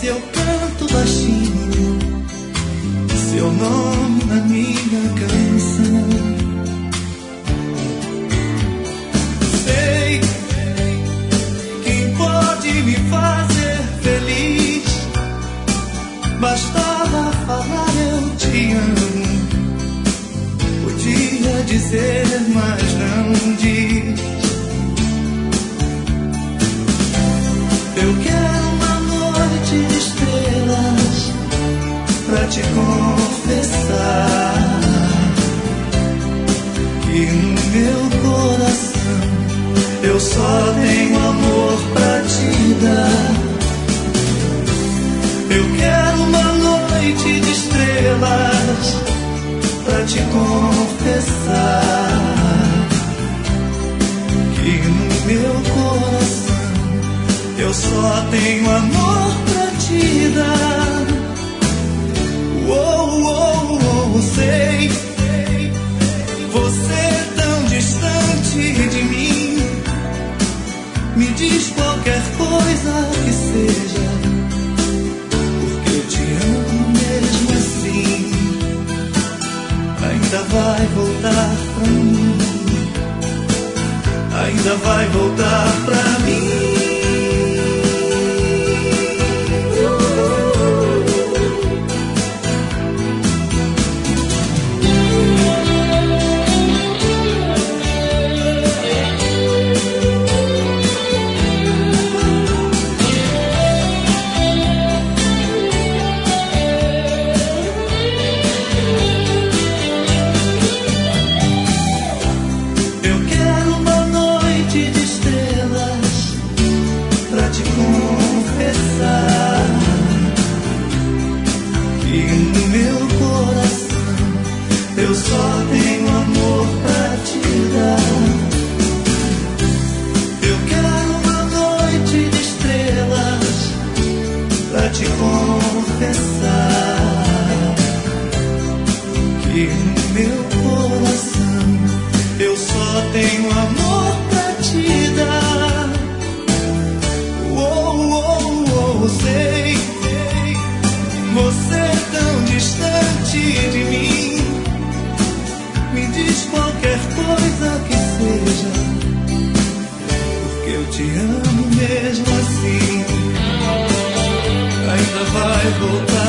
eu canto baixinho seu nome na minha canção. Sei quem pode me fazer feliz. Bastava falar eu te amo. Podia dizer, mas não diz. Eu quero uma noite de estrelas pra te confessar que no meu coração eu só tenho amor pra te dar. Eu quero uma noite de estrelas pra te confessar que no meu coração eu só tenho amor pra te dar. Sei, você é tão distante de mim. Me diz qualquer coisa que seja, porque eu te amo mesmo assim. Ainda vai voltar pra mim. Ainda vai voltar pra mim. Eu só tenho amor pra te dar. Eu quero uma noite de estrelas pra te confessar que no meu coração eu só tenho amor pra te dar. Sei, você é tão distante de mim. Me diz qualquer coisa que seja, porque eu te amo mesmo assim. Ainda vai voltar